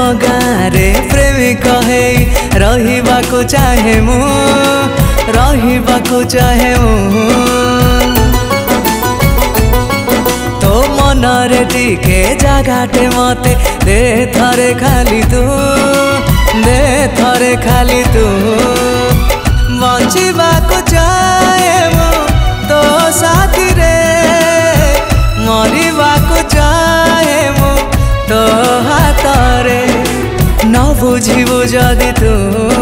गाँरे प्रेमिक है रहिबाको चाहे मु रहिबाको चाहे मु तो मनरे टिके जगाटे मते दे थरे खाली तू दे थरे खाली तू बंचिबाको चाहे मु तो साथी रे मरिबाको चाहे मु तो हातरे न बुझिबु जदि तू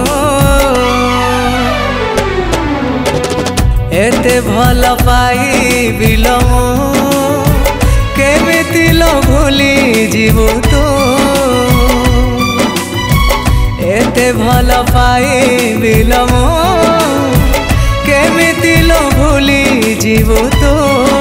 एते भल पाइबिल मु केमिति लो भूली जीवु तू एते भल पाइबिल मु केमिति लो भूली जीवु तू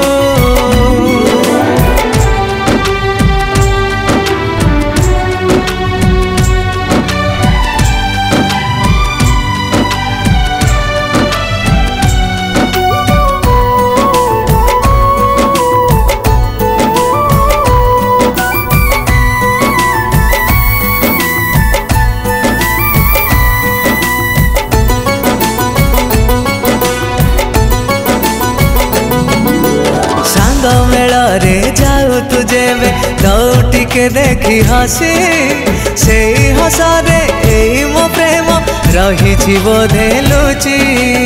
मेलरे जाऊ तुझे दौटी के देखी हसी से हसरे ए मो प्रेम रही बोधे लुची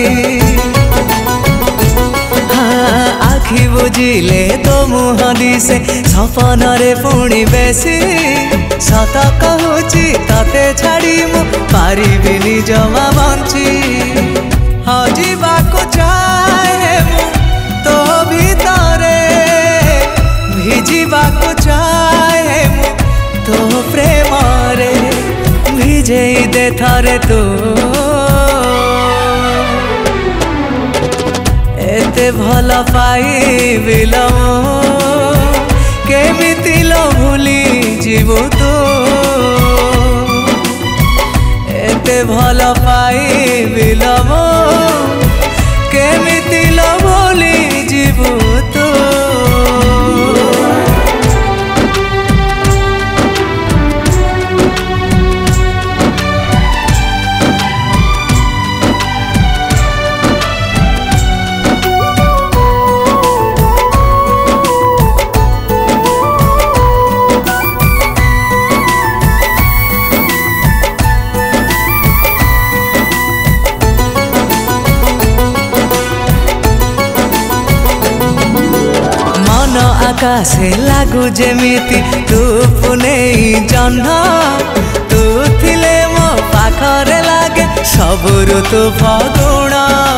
हाँ आखि बुझिले तो मुह दिसे सपन रे पुणी बेसी सत कहूची तते छाड़ी मु पारिबिनी जमा बंची हजिबाको चाहे मु तो भीतरे भिजिबाको चाहे मु तो प्रेम रे भिजेई दे थरे तू एते भल पाइबिल केमिति लो भूली जीवु तू एते भल पाइबिल केमिति लो भूली जीवु तू आकाशे लागू जेमिति तू पुने जह्न तू थिले मो पाखरे लागे सब ऋतु फगुण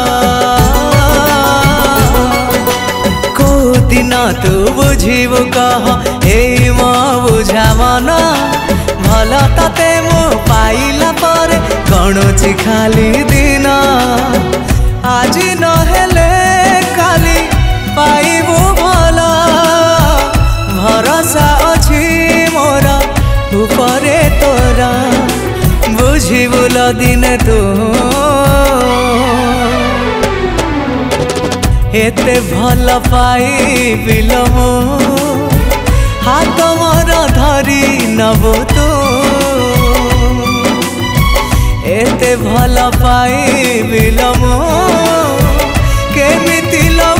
को दिन तू बुझिबु कह ए मो बुझा मन भल तते मो पाइला पर गणुची खाली दिन आज नहेले खाली पाइबु भल भरोसा अछि मोर उपरे तोरा बुझिबुल दिने तू एते भल पाइबिल मु हाथ मोर धरी नबु तू एते भल पाइबिल मु केमिति लो